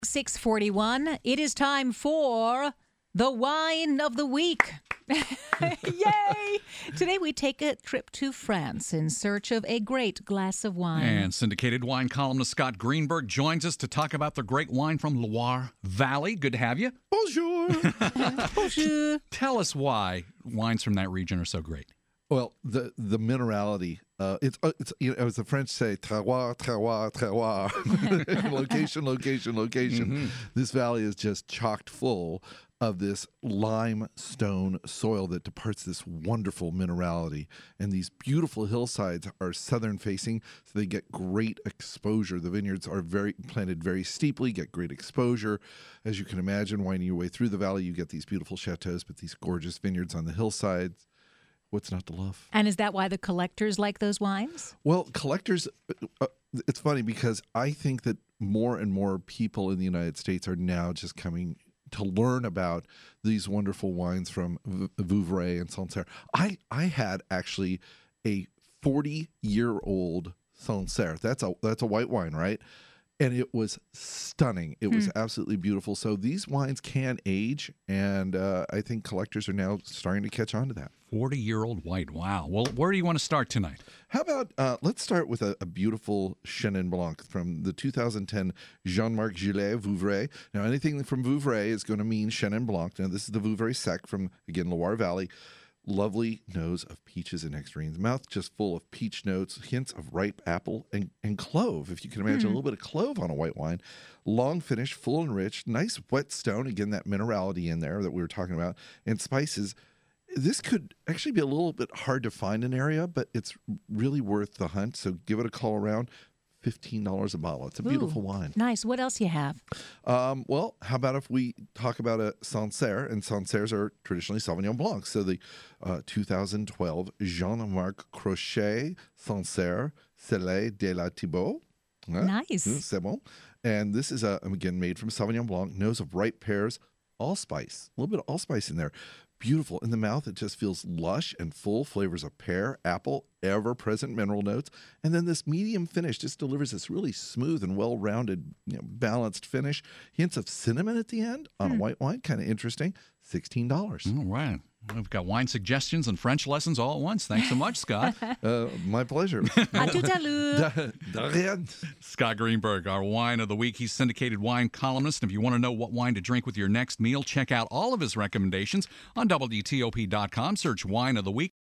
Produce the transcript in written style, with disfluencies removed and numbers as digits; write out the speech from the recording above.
6:41. It is time for the Wine of the Week. Yay! Today we take a trip to France in search of a great glass of wine. And syndicated wine columnist Scott Greenberg joins us to talk about the great wine from Loire Valley. Good to have you. Bonjour. Bonjour. Tell us why wines from that region are so great. Well, the minerality, it's as the French say, terroir, terroir, terroir. Location, location, location. Mm-hmm. This valley is just chocked full of this limestone soil that departs this wonderful minerality. And these beautiful hillsides are southern facing, so they get great exposure. The vineyards are planted very steeply, get great exposure. As you can imagine, winding your way through the valley, you get these beautiful chateaus, but these gorgeous vineyards on the hillsides. What's not to love? And is that why the collectors like those wines? Well, collectors, it's funny because I think that more and more people in the United States are now just coming to learn about these wonderful wines from Vouvray and Sancerre. I had actually a 40-year-old Sancerre. That's a white wine, right? And it was stunning. It was absolutely beautiful. So these wines can age, and I think collectors are now starting to catch on to that. 40-year-old white. Wow. Well, where do you want to start tonight? How about let's start with a beautiful Chenin Blanc from the 2010 Jean-Marc Gillet Vouvray. Now, anything from Vouvray is going to mean Chenin Blanc. Now, this is the Vouvray Sec from, again, Loire Valley. Lovely nose of peaches and nectarines. Mouth just full of peach notes, hints of ripe apple and clove. If you can imagine a little bit of clove on a white wine. Long finish, full and rich. Nice wet stone. Again, that minerality in there that we were talking about. And spices. This could actually be a little bit hard to find an area, but it's really worth the hunt. So give it a call around. $15 a bottle. It's a beautiful wine. Nice. What else you have? Well, how about if we talk about a Sancerre, and Sancerres are traditionally Sauvignon Blancs. So the 2012 Jean-Marc Crochet Sancerre Cellet de la Thibault. Nice. C'est bon. And this is, again, made from Sauvignon Blanc, nose of ripe pears, allspice. A little bit of allspice in there. Beautiful. In the mouth, it just feels lush and full. Flavors of pear, apple, ever-present mineral notes. And then this medium finish just delivers this really smooth and well-rounded, balanced finish. Hints of cinnamon at the end on a white wine. Kind of interesting. $16. All right. We've got wine suggestions and French lessons all at once. Thanks so much, Scott. My pleasure. À tout à l'heure. De rien. Scott Greenberg, our Wine of the Week. He's syndicated wine columnist. If you want to know what wine to drink with your next meal, check out all of his recommendations on WTOP.com. Search Wine of the Week.